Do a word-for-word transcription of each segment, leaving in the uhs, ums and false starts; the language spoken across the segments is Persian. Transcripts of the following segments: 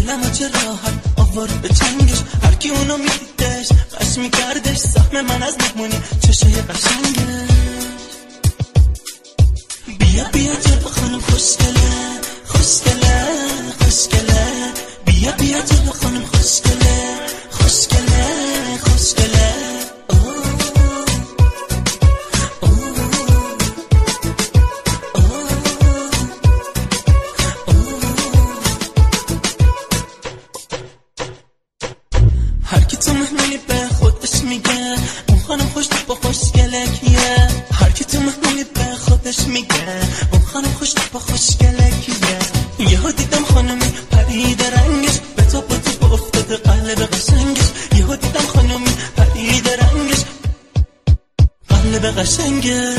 دلمو چه راحت آورد به چنگش، هر کی اونو میدیدش قش میکردش سهم من از مهمونی چشای قشنگش. بیا بیا جلو خانم خوشگله خوشگله خوشگله، بیا بیا جلو خانم خوشگله خوشگله خوشگله. هر کی تو مهمونی به خودش میگه اون خانم خوش با خوشگله کیه، هر کی تو مهمونی به خودش میگه اون خانم خوش با خوشگله کیه. یهو دیدم خانمی پرید رنگش به تو با تو با افتاده قلب قشنگش، یهو دیدم خانمی پرید رنگش قلب قشنگش.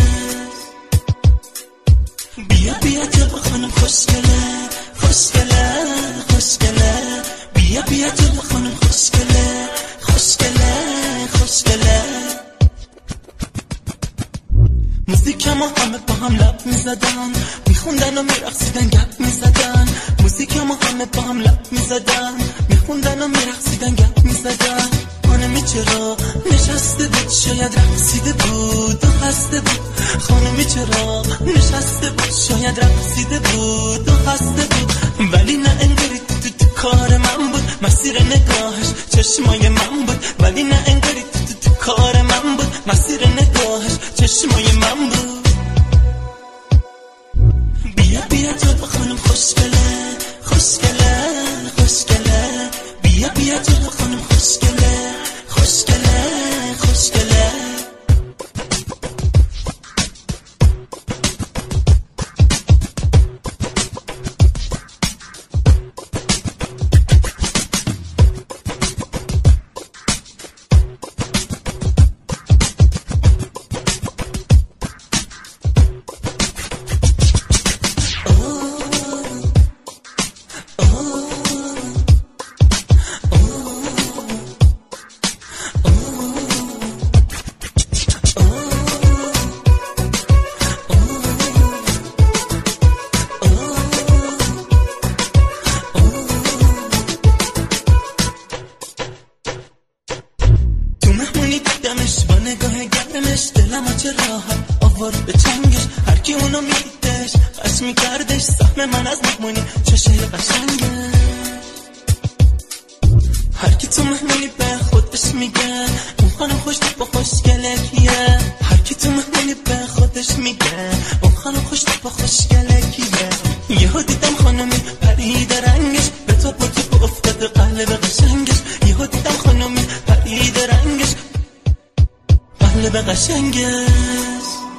بیا بیا جلو خانم خوشگله خوشگله خوشگله، بیا بیا جلو خانم خوشگله خوشگله خوشگله. موزیکمو همه با هم لب میزدن، میخوندن و میرقصیدن گپ میزدن. موزیکمو همه با هم لب میزدن، میخوندن و میرقصیدن گپ میزدن. خانمی چرا نشسته بود شاید رقصیده بود و خسته بود، خانمی چرا نشسته بود شاید رقصیده بود و خسته بود. ولی نه انگاری تو تو کار من بود، مسیر نگاهش چشمای من بود. ولی نه انگاری تو تو تو کار من بود، مسیر نگاهش چشمای من بود. بیا بیا جلو خانم خوشگله خوشگله خوشگله، بیا بیا جلو خانم خوشگله خوشگله خوشگله. دیدمش با نگاه گرمش دلمو چه راحت آورد به چنگش، هر کی اونو میدیدش قش میکردش سهم من از مهمونی چشای قشنگش. هر کی تو مهمونی به خودش میگه اون خانم خوش با خوشگله کیه، هر کی تو مهمونی به خودش میگه اون خانم خوش با خوشگله کیه. یهو دیدم خانمی پرید رنگش به تو با تو با افتاده قلب قشنگش، یهو دیدم خانمی پرید رنگش قلب قشنگش.